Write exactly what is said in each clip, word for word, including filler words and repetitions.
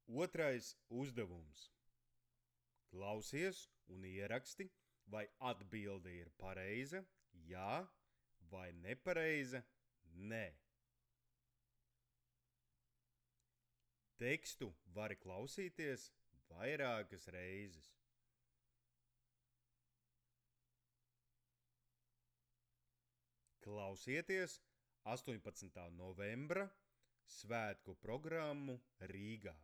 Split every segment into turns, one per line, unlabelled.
Otrais uzdevums. Klausies un ieraksti, vai atbilde ir pareiza, jā, vai nepareiza, nē. Tekstu vari klausīties vairākas reizes. Klausieties astoņpadsmitā novembra svētku programmu Rīgā.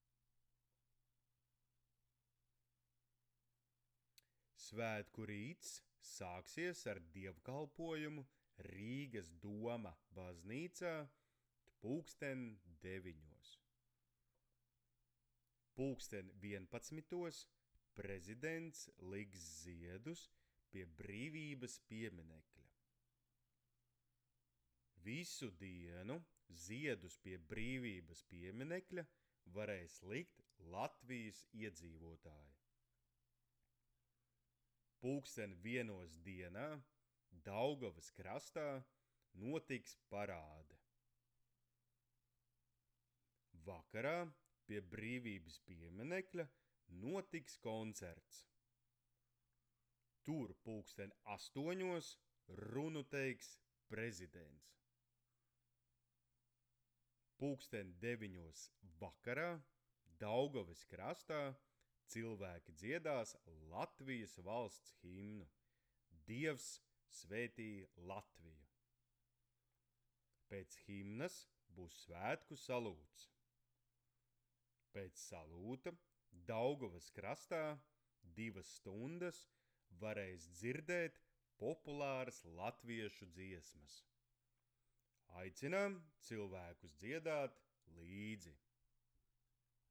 Svētku rīts sāksies ar dievkalpojumu Rīgas Doma baznīcā pulksten deviņos. Pulksten vienpadsmitos prezidents liks ziedus pie Brīvības pieminekļa. Visu dienu ziedus pie Brīvības pieminekļa varēs likt Latvijas iedzīvotāji. Pulksten vienos dienā Daugavas krastā notiks parāde. Vakarā pie Brīvības pieminekļa notiks koncerts. Tur pulksten astoņos runu teiks prezidents. Pulksten deviņos vakarā Daugavas krastā cilvēki dziedās Latvijas valsts himnu Dievs svētī Latviju. Pēc himnas būs svētku salūts. Pēc salūta Daugavas krastā divas stundas varēs dzirdēt populāras latviešu dziesmas. Aicinām cilvēkus dziedāt līdzi.